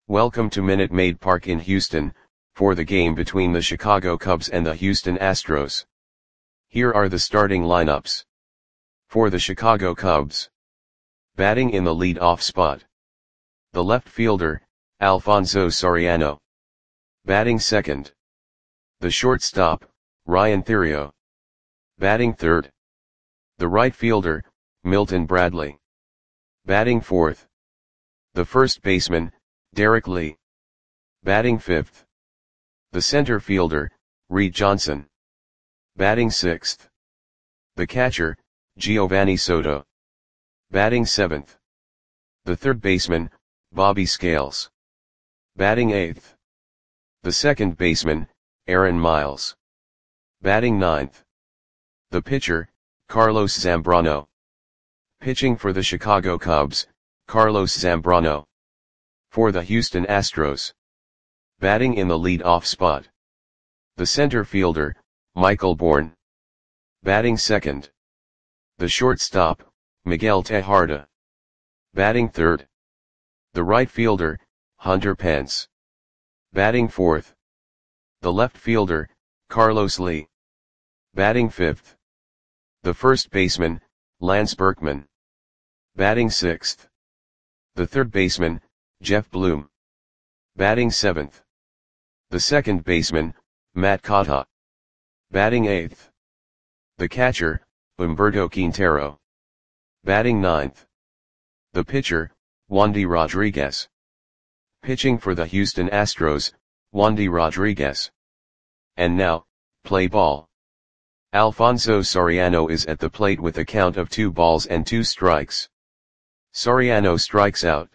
Welcome to Minute Maid Park in Houston, for the game between the Chicago Cubs and the Houston Astros. Here are the starting lineups. For the Chicago Cubs. Batting in the lead-off spot. The left fielder, Alfonso Soriano. Batting second. The shortstop, Ryan Theriot. Batting third. The right fielder, Milton Bradley. Batting fourth. The first baseman, Derek Lee. Batting fifth. The center fielder, Reed Johnson. Batting sixth. The catcher, Giovanni Soto. Batting seventh. The third baseman, Bobby Scales. Batting eighth. The second baseman, Aaron Miles. Batting ninth. The pitcher, Carlos Zambrano. Pitching for the Chicago Cubs, Carlos Zambrano. For the Houston Astros. Batting in the lead-off spot. The center fielder, Michael Bourn. Batting second. The shortstop, Miguel Tejada. Batting third. The right fielder, Hunter Pence. Batting fourth. The left fielder, Carlos Lee. Batting fifth. The first baseman, Lance Berkman. Batting sixth. The third baseman, Jeff Bloom. Batting seventh. The second baseman, Matt Cotta. Batting eighth. The catcher, Humberto Quintero. Batting ninth. The pitcher, Wandy Rodriguez. Pitching for the Houston Astros, Wandy Rodriguez. And now, play ball. Alfonso Soriano is at the plate with a count of 2 balls and 2 strikes. Soriano strikes out.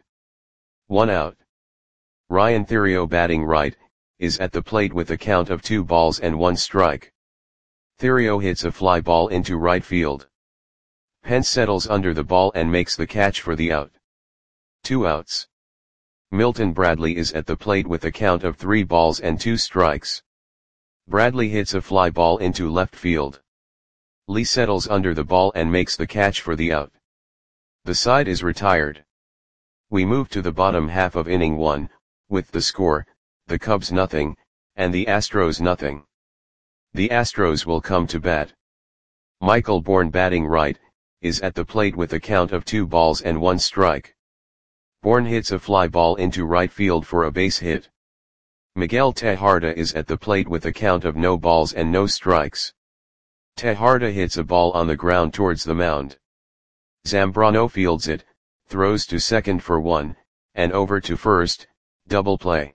1 out. Ryan Theriot batting right, is at the plate with a count of 2 balls and 1 strike. Theriot hits a fly ball into right field. Pence settles under the ball and makes the catch for the out. 2 outs. Milton Bradley is at the plate with a count of 3 balls and 2 strikes. Bradley hits a fly ball into left field. Lee settles under the ball and makes the catch for the out. The side is retired. We move to the bottom half of inning 1, with the score, the Cubs nothing, and the Astros nothing. The Astros will come to bat. Michael Bourn batting right, is at the plate with a count of 2 balls and 1 strike. Bourn hits a fly ball into right field for a base hit. Miguel Tejada is at the plate with a count of no balls and no strikes. Tejada hits a ball on the ground towards the mound. Zambrano fields it, throws to second for 1, and over to first, double play.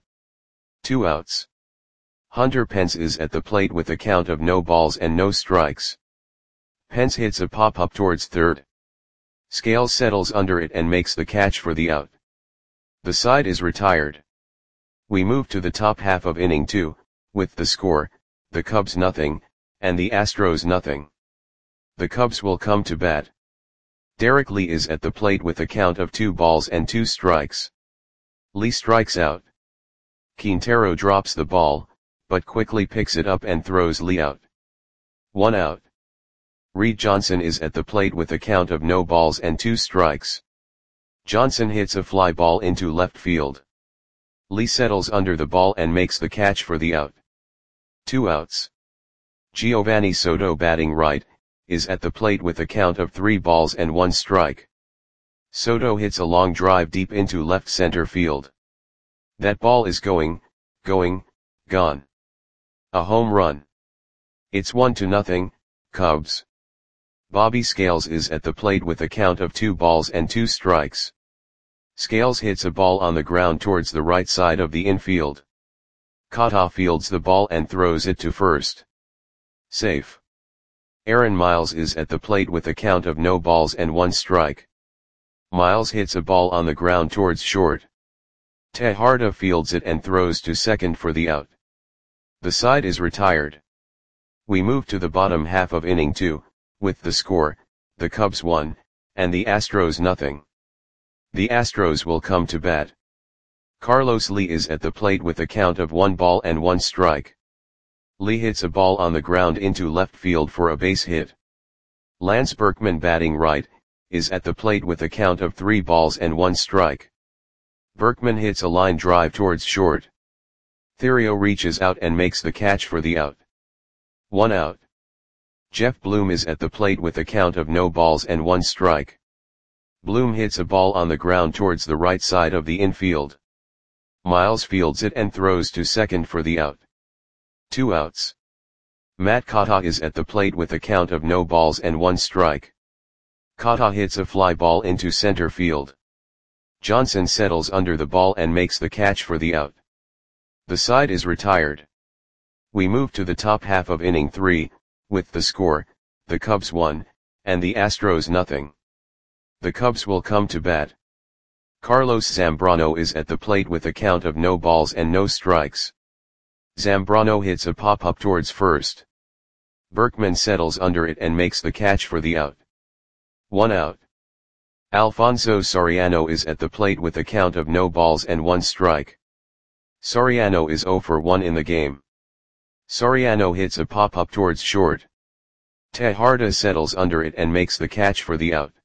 2 outs. Hunter Pence is at the plate with a count of no balls and no strikes. Pence hits a pop-up towards third. Scales settles under it and makes the catch for the out. The side is retired. We move to the top half of inning 2, with the score, the Cubs nothing, and the Astros nothing. The Cubs will come to bat. Derek Lee is at the plate with a count of 2 balls and 2 strikes. Lee strikes out. Quintero drops the ball, but quickly picks it up and throws Lee out. 1 out. Reed Johnson is at the plate with a count of no balls and 2 strikes. Johnson hits a fly ball into left field. Lee settles under the ball and makes the catch for the out. 2 outs. Giovanni Soto batting right, is at the plate with a count of 3 balls and 1 strike. Soto hits a long drive deep into left center field. That ball is gone. A home run. It's 1-0, Cubs. Bobby Scales is at the plate with a count of 2 balls and 2 strikes. Scales hits a ball on the ground towards the right side of the infield. Cotta fields the ball and throws it to first. Safe. Aaron Miles is at the plate with a count of no balls and 1 strike. Miles hits a ball on the ground towards short. Tejada fields it and throws to second for the out. The side is retired. We move to the bottom half of inning 2, with the score, the Cubs 1, and the Astros nothing. The Astros will come to bat. Carlos Lee is at the plate with a count of 1 ball and 1 strike. Lee hits a ball on the ground into left field for a base hit. Lance Berkman batting right, is at the plate with a count of 3 balls and 1 strike. Berkman hits a line drive towards short. Theriot reaches out and makes the catch for the out. 1 out. Jeff Bloom is at the plate with a count of no balls and 1 strike. Bloom hits a ball on the ground towards the right side of the infield. Miles fields it and throws to second for the out. 2 outs. Matt Kata is at the plate with a count of no balls and 1 strike. Kata hits a fly ball into center field. Johnson settles under the ball and makes the catch for the out. The side is retired. We move to the top half of inning 3, with the score, the Cubs 1, and the Astros nothing. The Cubs will come to bat. Carlos Zambrano is at the plate with a count of no balls and no strikes. Zambrano hits a pop-up towards first. Berkman settles under it and makes the catch for the out. 1 out. Alfonso Soriano is at the plate with a count of no balls and 1 strike. Soriano is 0 for 1 in the game. Soriano hits a pop-up towards short. Tejada settles under it and makes the catch for the out.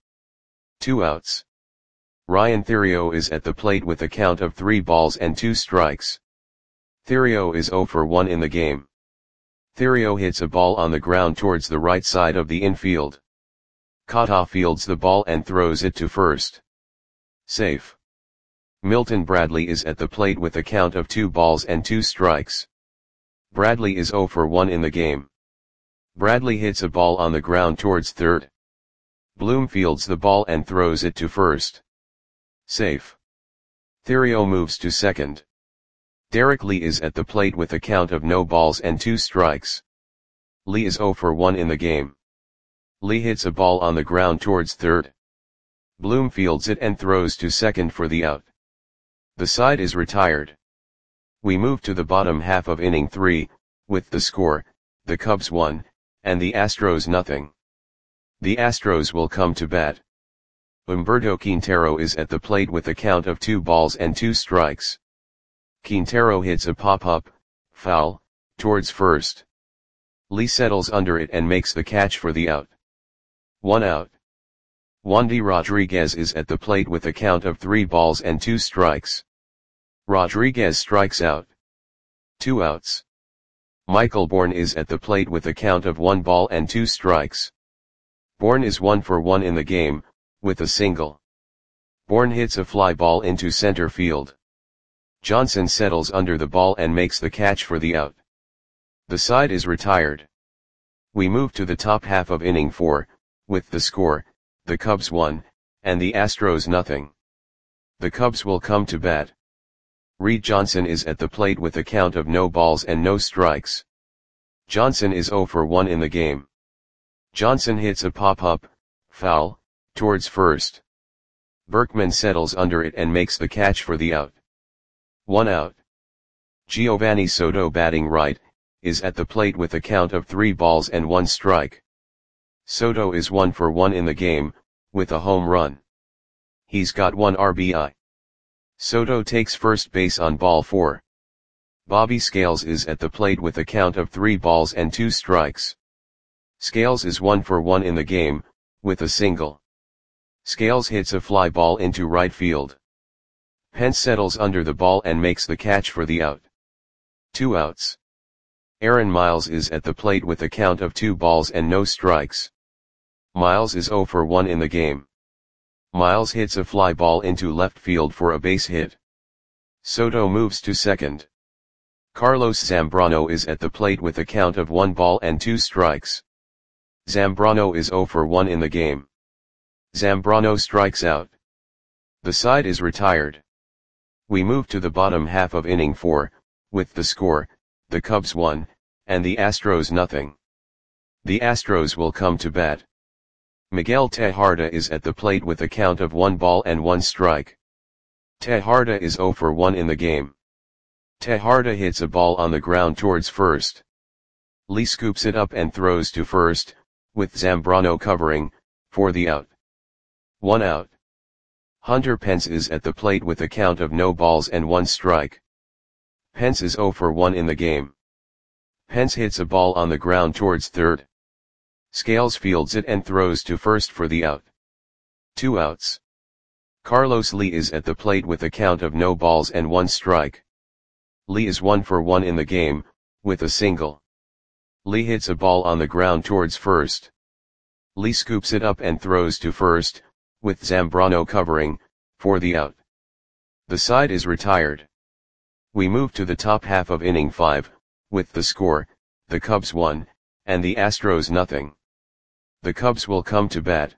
2 outs. Ryan Theriot is at the plate with a count of 3 balls and 2 strikes. Theriot is 0 for 1 in the game. Theriot hits a ball on the ground towards the right side of the infield. Kata fields the ball and throws it to first. Safe. Milton Bradley is at the plate with a count of 2 balls and 2 strikes. Bradley is 0 for 1 in the game. Bradley hits a ball on the ground towards third. Bloom fields the ball and throws it to first. Safe. Theriot moves to second. Derek Lee is at the plate with a count of no balls and 2 strikes. Lee is 0 for 1 in the game. Lee hits a ball on the ground towards third. Bloom fields it and throws to second for the out. The side is retired. We move to the bottom half of inning 3, with the score, the Cubs 1, and the Astros nothing. The Astros will come to bat. Humberto Quintero is at the plate with a count of 2 balls and 2 strikes. Quintero hits a pop-up, foul, towards first. Lee settles under it and makes the catch for the out. 1 out. Wandy Rodriguez is at the plate with a count of 3 balls and 2 strikes. Rodriguez strikes out. 2 outs. Michael Bourne is at the plate with a count of 1 ball and 2 strikes. Bourne is 1 for 1 in the game, with a single. Bourne hits a fly ball into center field. Johnson settles under the ball and makes the catch for the out. The side is retired. We move to the top half of inning 4, with the score, the Cubs 1, and the Astros nothing. The Cubs will come to bat. Reed Johnson is at the plate with a count of no balls and no strikes. Johnson is 0 for 1 in the game. Johnson hits a pop-up, foul, towards first. Berkman settles under it and makes the catch for the out. 1 out. Giovanni Soto batting right, is at the plate with a count of 3 balls and 1 strike. Soto is 1 for 1 in the game, with a home run. He's got 1 RBI. Soto takes first base on ball 4. Bobby Scales is at the plate with a count of 3 balls and 2 strikes. Scales is 1 for 1 in the game, with a single. Scales hits a fly ball into right field. Pence settles under the ball and makes the catch for the out. 2 outs. Aaron Miles is at the plate with a count of 2 balls and no strikes. Miles is 0 for 1 in the game. Miles hits a fly ball into left field for a base hit. Soto moves to second. Carlos Zambrano is at the plate with a count of 1 ball and 2 strikes. Zambrano is 0 for 1 in the game. Zambrano strikes out. The side is retired. We move to the bottom half of inning 4, with the score, the Cubs 1, and the Astros nothing. The Astros will come to bat. Miguel Tejada is at the plate with a count of 1 ball and 1 strike. Tejada is 0 for 1 in the game. Tejada hits a ball on the ground towards first. Lee scoops it up and throws to first, with Zambrano covering, for the out. 1 out. Hunter Pence is at the plate with a count of no balls and 1 strike. Pence is 0 for 1 in the game. Pence hits a ball on the ground towards third. Scales fields it and throws to first for the out. 2 outs. Carlos Lee is at the plate with a count of no balls and 1 strike. Lee is 1 for 1 in the game, with a single. Lee hits a ball on the ground towards first. Lee scoops it up and throws to first, with Zambrano covering, for the out. The side is retired. We move to the top half of inning 5, with the score, the Cubs 1, and the Astros nothing. The Cubs will come to bat.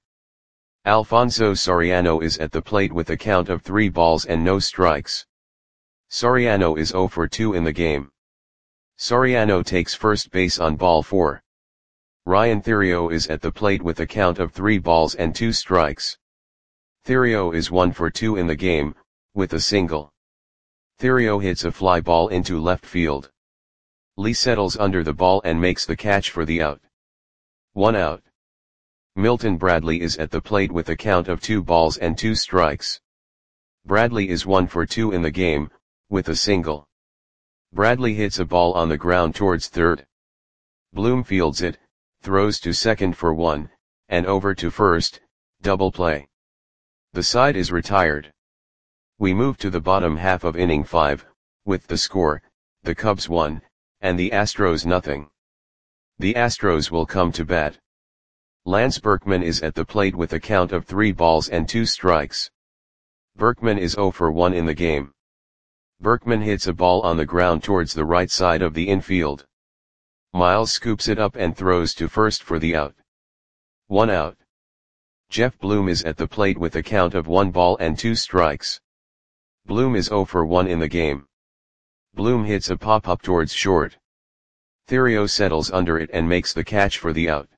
Alfonso Soriano is at the plate with a count of 3 balls and no strikes. Soriano is 0 for 2 in the game. Soriano takes first base on ball 4. Ryan Theriot is at the plate with a count of 3 balls and 2 strikes. Theriot is 1 for 2 in the game, with a single. Theriot hits a fly ball into left field. Lee settles under the ball and makes the catch for the out. 1 out. Milton Bradley is at the plate with a count of 2 balls and 2 strikes. Bradley is 1 for 2 in the game, with a single. Bradley hits a ball on the ground towards third. Bloom fields it, throws to second for 1, and over to first, double play. The side is retired. We move to the bottom half of inning 5, with the score, the Cubs 1, and the Astros nothing. The Astros will come to bat. Lance Berkman is at the plate with a count of 3 balls and 2 strikes. Berkman is 0 for 1 in the game. Berkman hits a ball on the ground towards the right side of the infield. Miles scoops it up and throws to first for the out. 1 out. Jeff Bloom is at the plate with a count of 1 ball and 2 strikes. Bloom is 0 for 1 in the game. Bloom hits a pop-up towards short. Theriot settles under it and makes the catch for the out.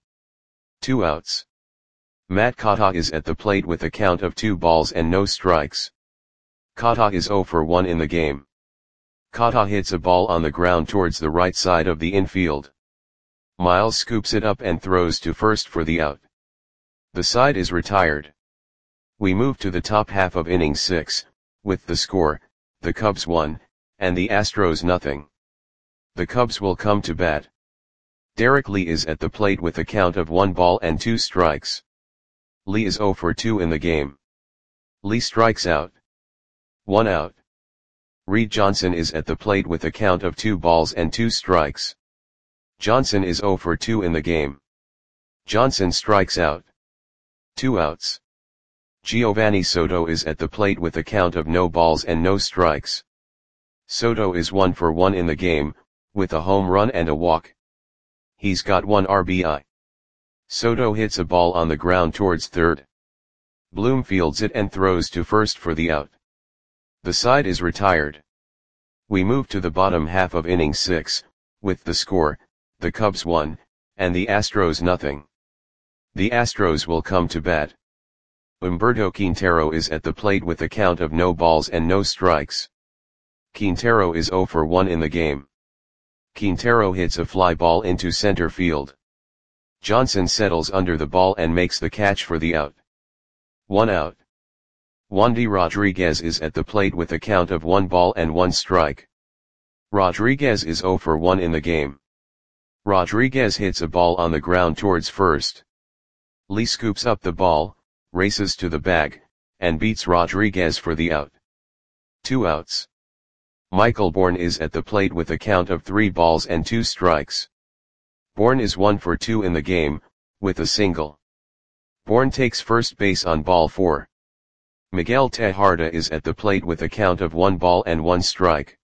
2 outs. Matt Kata is at the plate with a count of 2 balls and no strikes. Kata is 0 for 1 in the game. Kata hits a ball on the ground towards the right side of the infield. Miles scoops it up and throws to first for the out. The side is retired. We move to the top half of inning 6, with the score, the Cubs 1, and the Astros nothing. The Cubs will come to bat. Derek Lee is at the plate with a count of 1 ball and 2 strikes. Lee is 0 for 2 in the game. Lee strikes out. 1 out. Reed Johnson is at the plate with a count of 2 balls and 2 strikes. Johnson is 0 for 2 in the game. Johnson strikes out. 2 outs. Giovanni Soto is at the plate with a count of no balls and no strikes. Soto is 1 for 1 in the game, with a home run and a walk. He's got 1 RBI. Soto hits a ball on the ground towards third. Bloom fields it and throws to first for the out. The side is retired. We move to the bottom half of inning 6, with the score, the Cubs 1, and the Astros nothing. The Astros will come to bat. Humberto Quintero is at the plate with a count of no balls and no strikes. Quintero is 0 for 1 in the game. Quintero hits a fly ball into center field. Johnson settles under the ball and makes the catch for the out. 1 out. Wandy Rodriguez is at the plate with a count of 1 ball and 1 strike. Rodriguez is 0 for 1 in the game. Rodriguez hits a ball on the ground towards first. Lee scoops up the ball, races to the bag, and beats Rodriguez for the out. 2 outs. Michael Bourne is at the plate with a count of 3 balls and 2 strikes. Bourne is 1 for 2 in the game, with a single. Bourne takes first base on ball 4. Miguel Tejada is at the plate with a count of 1 ball and 1 strike.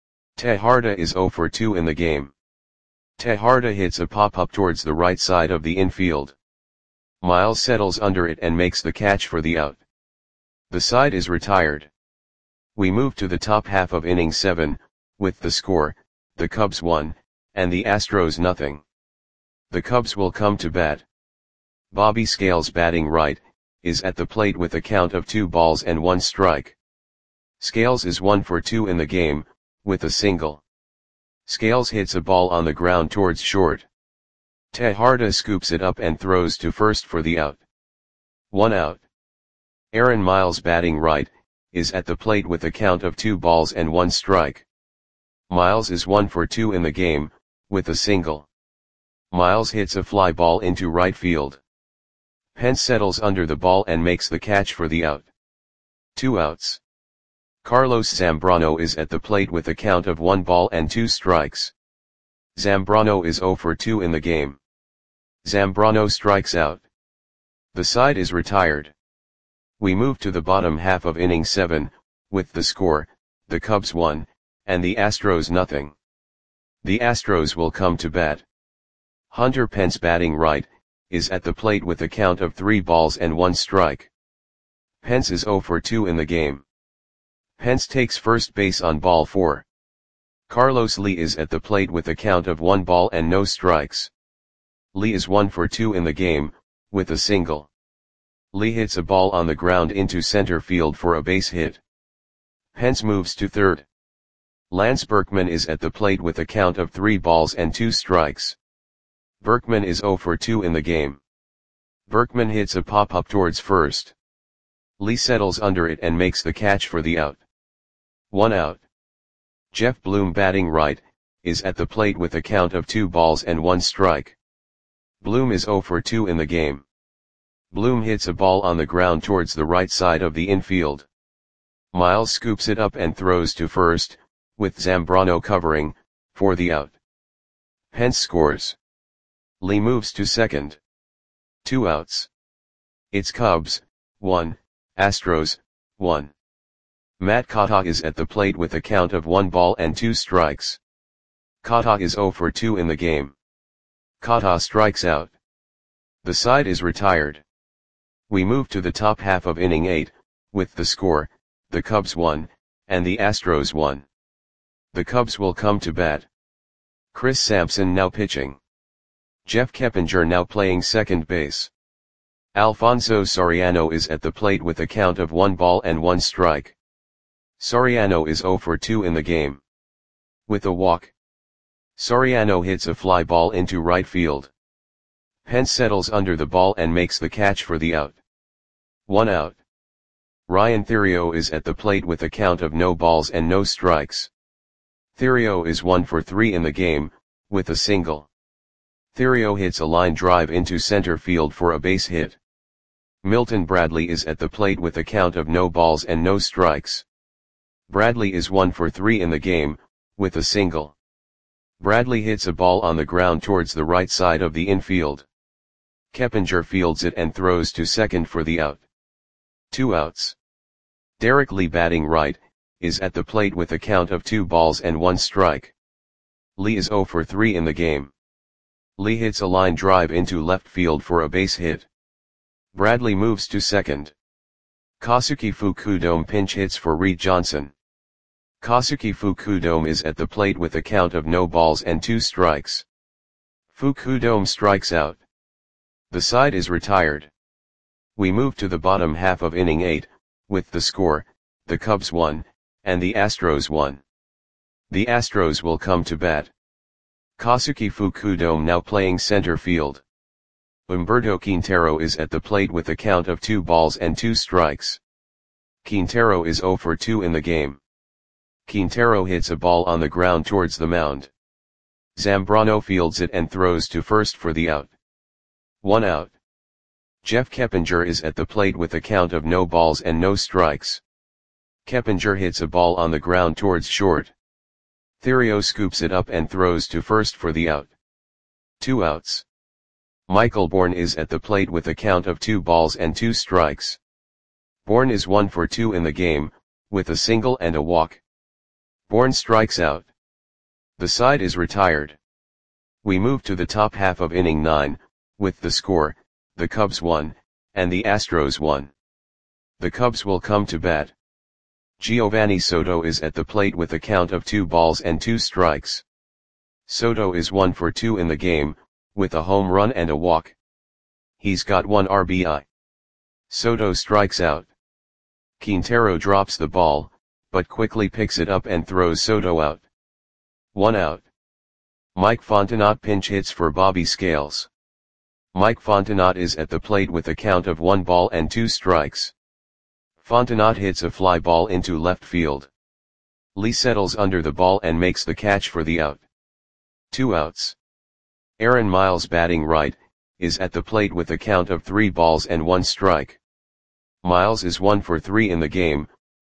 Tejada is 0 for 2 in the game. Tejada hits a pop-up towards the right side of the infield. Miles settles under it and makes the catch for the out. The side is retired. We move to the top half of inning 7, with the score, the Cubs 1, and the Astros nothing. The Cubs will come to bat. Bobby Scales batting right, is at the plate with a count of 2 balls and 1 strike. Scales is 1 for 2 in the game, with a single. Scales hits a ball on the ground towards short. Tejada scoops it up and throws to first for the out. 1 out. Aaron Miles batting right, is at the plate with a count of 2 balls and 1 strike. Miles is 1 for 2 in the game, with a single. Miles hits a fly ball into right field. Pence settles under the ball and makes the catch for the out. 2 outs. Carlos Zambrano is at the plate with a count of 1 ball and 2 strikes. Zambrano is 0 for 2 in the game. Zambrano strikes out. The side is retired. We move to the bottom half of inning 7, with the score, the Cubs 1, and the Astros nothing. The Astros will come to bat. Hunter Pence, batting right, is at the plate with a count of 3 balls and 1 strike. Pence is 0 for 2 in the game. Pence takes first base on ball 4. Carlos Lee is at the plate with a count of 1 ball and no strikes. Lee is 1 for 2 in the game, with a single. Lee hits a ball on the ground into center field for a base hit. Pence moves to third. Lance Berkman is at the plate with a count of 3 balls and 2 strikes. Berkman is 0 for 2 in the game. Berkman hits a pop-up towards first. Lee settles under it and makes the catch for the out. 1 out. Jeff Bloom, batting right, is at the plate with a count of 2 balls and 1 strike. Bloom is 0 for 2 in the game. Bloom hits a ball on the ground towards the right side of the infield. Miles scoops it up and throws to first, with Zambrano covering, for the out. Pence scores. Lee moves to second. 2 outs. It's Cubs, 1, Astros, 1. Matt Kata is at the plate with a count of 1 ball and 2 strikes. Kata is 0 for 2 in the game. Kata strikes out. The side is retired. We move to the top half of inning 8, with the score, the Cubs 1, and the Astros 1. The Cubs will come to bat. Chris Sampson now pitching. Jeff Keppinger now playing second base. Alfonso Soriano is at the plate with a count of 1 ball and 1 strike. Soriano is 0 for 2 in the game. With a walk. Soriano hits a fly ball into right field. Pence settles under the ball and makes the catch for the out. 1 out. Ryan Theriot is at the plate with a count of no balls and no strikes. Theriot is 1 for 3 in the game, with a single. Theriot hits a line drive into center field for a base hit. Milton Bradley is at the plate with a count of no balls and no strikes. Bradley is 1 for 3 in the game, with a single. Bradley hits a ball on the ground towards the right side of the infield. Keppinger fields it and throws to second for the out. 2 outs. Derek Lee, batting right, is at the plate with a count of 2 balls and 1 strike. Lee is 0 for 3 in the game. Lee hits a line drive into left field for a base hit. Bradley moves to second. Kosuke Fukudome pinch hits for Reed Johnson. Kosuke Fukudome is at the plate with a count of no balls and 2 strikes. Fukudome strikes out. The side is retired. We move to the bottom half of inning 8, with the score, the Cubs 1, and the Astros 1. The Astros will come to bat. Kosuke Fukudome now playing center field. Humberto Quintero is at the plate with a count of 2 balls and 2 strikes. Quintero is 0 for 2 in the game. Quintero hits a ball on the ground towards the mound. Zambrano fields it and throws to first for the out. 1 out. Jeff Keppinger is at the plate with a count of no balls and no strikes. Keppinger hits a ball on the ground towards short. Theriot scoops it up and throws to first for the out. 2 outs. Michael Bourne is at the plate with a count of 2 balls and 2 strikes. Bourne is 1 for 2 in the game, with a single and a walk. Bourne strikes out. The side is retired. We move to the top half of inning 9, with the score, the Cubs 1, and the Astros 1. The Cubs will come to bat. Giovanni Soto is at the plate with a count of 2 balls and 2 strikes. Soto is 1 for 2 in the game, with a home run and a walk. He's got 1 RBI. Soto strikes out. Quintero drops the ball, but quickly picks it up and throws Soto out. 1 out. Mike Fontenot pinch hits for Bobby Scales. Mike Fontenot is at the plate with a count of 1 ball and 2 strikes. Fontenot hits a fly ball into left field. Lee settles under the ball and makes the catch for the out. 2 outs. Aaron Miles, batting right, is at the plate with a count of 3 balls and 1 strike. Miles is 1 for 3 in the game,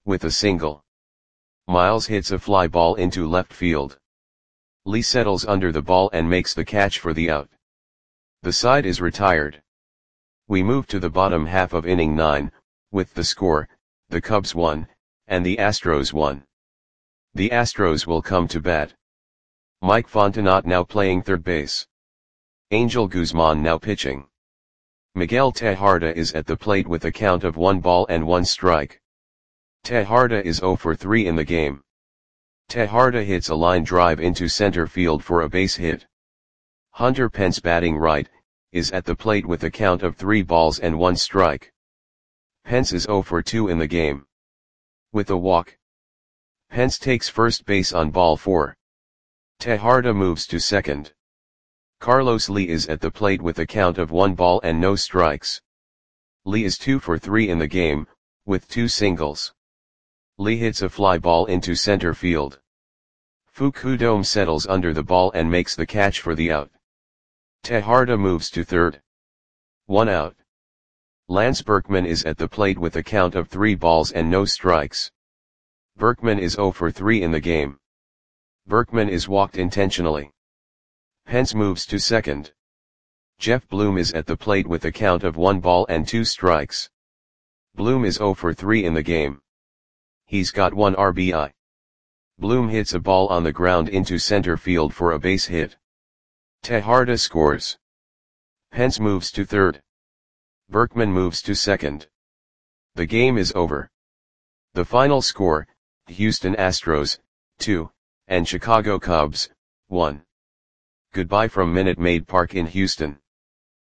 with a single. Miles hits a fly ball into left field. Lee settles under the ball and makes the catch for the out. The side is retired. We move to the bottom half of inning 9, with the score, the Cubs won, and the Astros won. The Astros will come to bat. Mike Fontenot now playing third base. Angel Guzman now pitching. Miguel Tejada is at the plate with a count of 1 ball and 1 strike. Tejada is 0 for 3 in the game. Tejada hits a line drive into center field for a base hit. Hunter Pence batting right, is at the plate with a count of 3 balls and 1 strike. Pence is 0 for 2 in the game. With a walk. Pence takes first base on ball 4. Tejada moves to second. Carlos Lee is at the plate with a count of 1 ball and no strikes. Lee is 2 for 3 in the game, with 2 singles. Lee hits a fly ball into center field. Fukudome settles under the ball and makes the catch for the out. Tejada moves to third. 1 out. Lance Berkman is at the plate with a count of 3 balls and no strikes. Berkman is 0 for 3 in the game. Berkman is walked intentionally. Pence moves to second. Jeff Bloom is at the plate with a count of 1 ball and 2 strikes. Bloom is 0 for 3 in the game. He's got 1 RBI. Bloom hits a ball on the ground into center field for a base hit. Tejada scores. Pence moves to third. Berkman moves to second. The game is over. The final score, Houston Astros, 2, and Chicago Cubs, 1. Goodbye from Minute Maid Park in Houston.